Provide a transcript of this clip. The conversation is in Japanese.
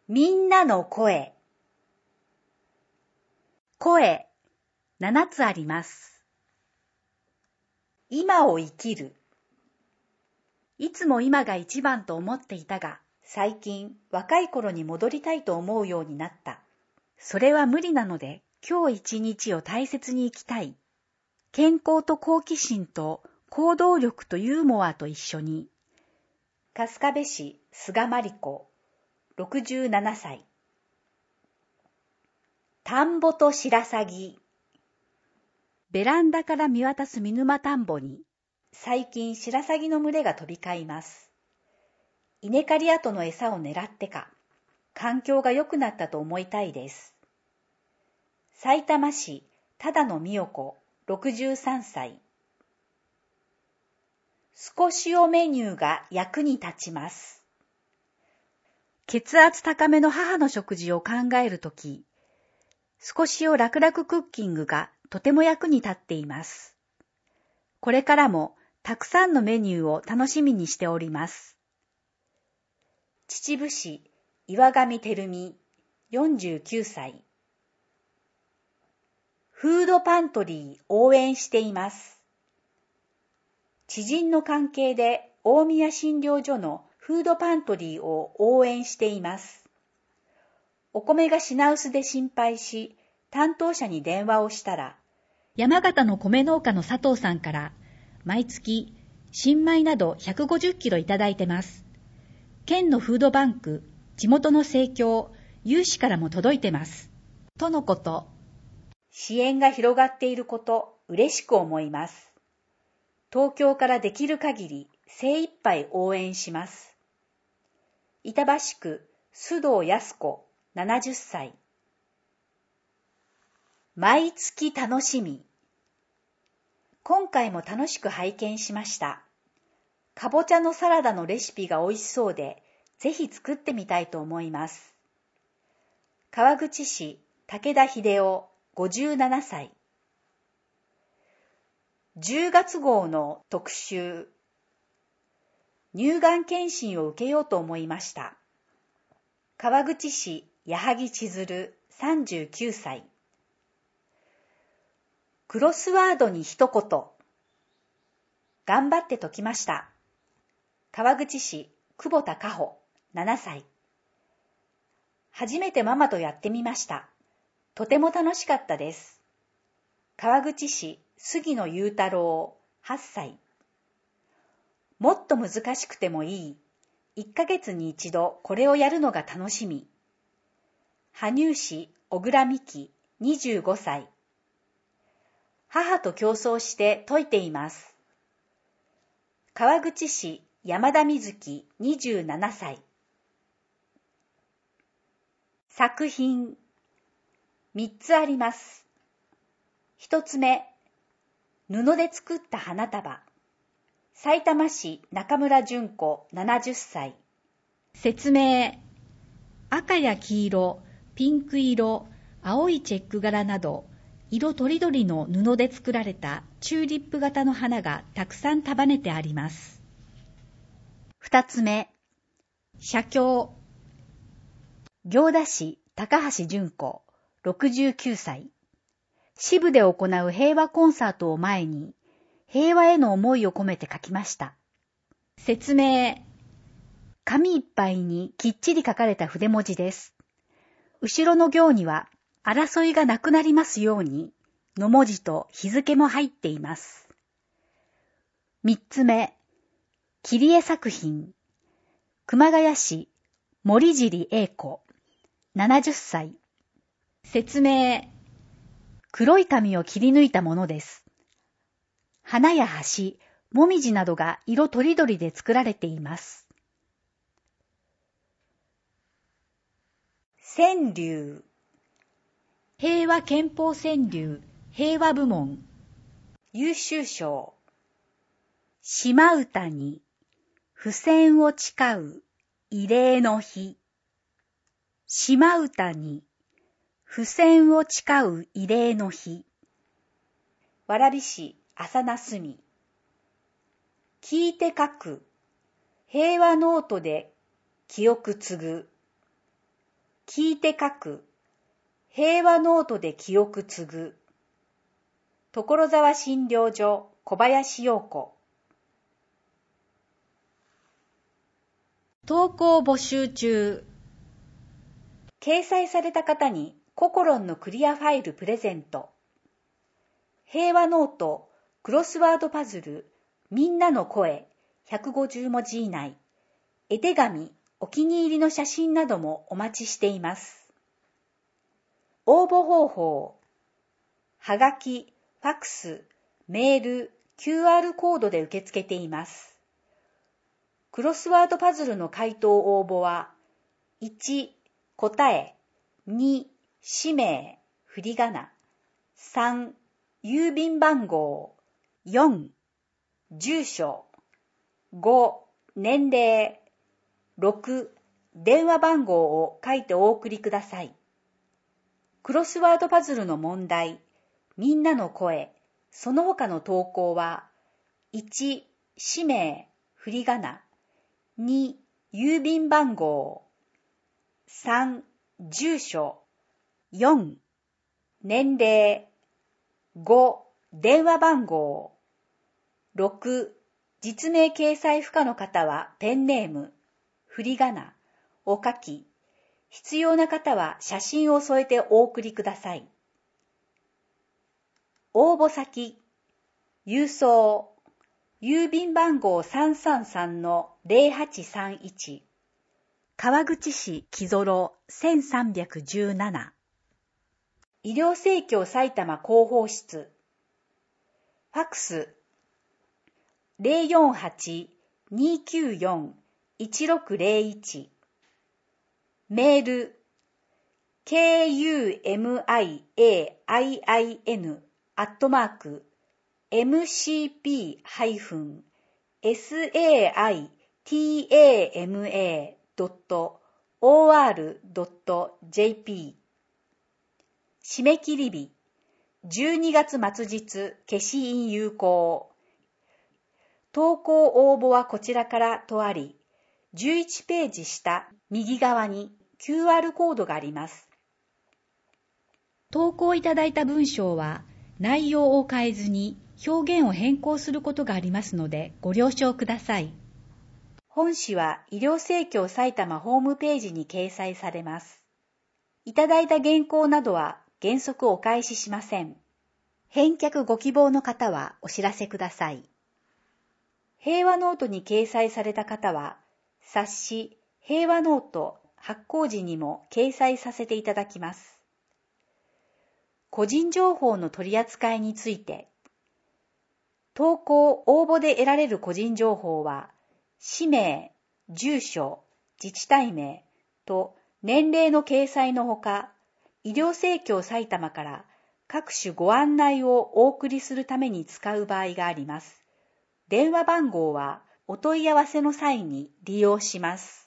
みんなの声。声、7つあります。今を生きる。いつも今が一番と思っていたが、最近若い頃に戻りたいと思うようになった。それは無理なので、今日一日を大切に生きたい。健康と好奇心と行動力とユーモアと一緒に。春日部市菅真理子、67歳。田んぼと白鷺。ベランダから見渡す見沼田んぼに、最近白鷺の群れが飛び交います。稲刈り跡の餌を狙ってか、環境が良くなったと思いたいです。さいたま市只野美代子、63歳。少しおメニューが役に立ちます。血圧高めの母の食事を考えるとき、少しお楽々クッキングがとても役に立っています。これからもたくさんのメニューを楽しみにしております。秩父市岩上照美、49歳。フードパントリー応援しています。知人の関係で大宮診療所のフードパントリーを応援しています。お米が品薄で心配し、担当者に電話をしたら、山形の米農家の佐藤さんから毎月新米など150キロいただいてます。県のフードバンク、地元の生協、有志からも届いてます。とのこと。支援が広がっていること、嬉しく思います。東京からできる限り精一杯応援します。板橋区須藤康子、70歳。毎月楽しみ。今回も楽しく拝見しました。かぼちゃのサラダのレシピが美味しそうで、ぜひ作ってみたいと思います。川口市武田秀夫、57歳。10月号の特集。乳がん検診を受けようと思いました。川口市矢作千鶴、39歳。クロスワードに一言。頑張って解きました。川口市久保田佳穂、7歳。初めてママとやってみました。とても楽しかったです。川口市杉野裕太郎、8歳。もっと難しくてもいい。1ヶ月に一度これをやるのが楽しみ。羽生市小倉美希、25歳。母と競争して解いています。川口市山田瑞希、27歳。作品、3つあります。1つ目、布で作った花束。さいたま市中村純子、70歳。説明、赤や黄色、ピンク色、青いチェック柄など、色とりどりの布で作られたチューリップ型の花がたくさん束ねてあります。2つ目、写経。行田市高橋純子、69歳。支部で行う平和コンサートを前に、平和への思いを込めて書きました。説明、紙いっぱいにきっちり書かれた筆文字です。後ろの行には、争いがなくなりますように、の文字と日付も入っています。3つ目、切り絵作品。熊谷市森尻英子、70歳。説明、黒い紙を切り抜いたものです。花や橋、もみじなどが色とりどりで作られています。川柳。平和憲法川柳平和部門優秀賞。島唄に付箋を誓う慰霊の日。島唄に付箋を誓う慰霊の日。蕨市浅名澄。聞いて書く平和ノートで記憶継ぐ。 聞いて書く、平和ノートで記憶継ぐ、所沢診療所小林陽子。投稿募集中。掲載された方にココロンのクリアファイルプレゼント。平和ノート、クロスワードパズル、みんなの声、150文字以内、絵手紙、お気に入りの写真などもお待ちしています。応募方法、はがき、ファクス、メール、QR コードで受け付けています。クロスワードパズルの回答応募は、1、答え、2、氏名、振り仮名、3、郵便番号、4、住所、5、年齢、6、電話番号を書いてお送りください。クロスワードパズルの問題、みんなの声、その他の投稿は、1、氏名、振り仮名、2、郵便番号、3、住所、4、年齢、5、電話番号、6、実名掲載不可の方はペンネーム、振り仮名、お書き、必要な方は写真を添えてお送りください。応募先、郵送、郵便番号 333-0831 川口市木園1317医療生協埼玉広報室ファクス 048-294-1601 メール kumin-saitama.or.jp 締め切り日12月末日消印有効投稿応募はこちらからとあり11ページ下右側に QR コードがあります。投稿いただいた文章は内容を変えずに表現を変更することがありますのでご了承ください。本誌は医療生協埼玉ホームページに掲載されます。いただいた原稿などは原則お返ししません。返却ご希望の方はお知らせください。平和ノートに掲載された方は冊子平和ノート発行時にも掲載させていただきます。個人情報の取り扱いについて、投稿・応募で得られる個人情報は、氏名、住所、自治体名と年齢の掲載のほか、医療生協埼玉から各種ご案内をお送りするために使う場合があります。電話番号はお問い合わせの際に利用します。